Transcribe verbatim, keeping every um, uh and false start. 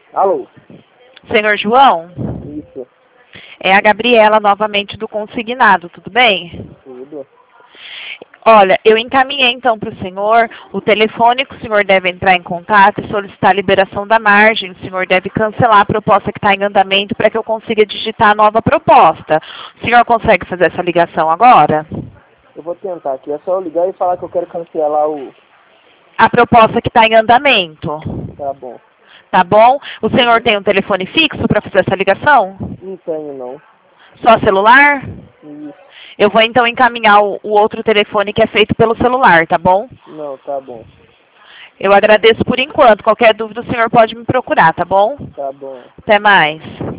Alô? Senhor João? Isso, É a Gabriela novamente do consignado, tudo bem? tudo. Olha, eu encaminhei então para o senhor o telefone que o senhor deve entrar em contato e solicitar a liberação da margem. O senhor deve cancelar a proposta que está em andamento para que eu consiga digitar a nova proposta. O senhor consegue fazer essa ligação agora? Eu vou tentar aqui. É só eu ligar e falar que eu quero cancelar o... A proposta que está em andamento. Tá bom. Tá bom? O senhor tem um telefone fixo para fazer essa ligação? Não tenho, não. Só celular? Isso. Eu vou então encaminhar o, o outro telefone que é feito pelo celular, tá bom? Não, tá bom. Eu agradeço por enquanto. Qualquer dúvida o senhor pode me procurar, tá bom? Tá bom. Até mais.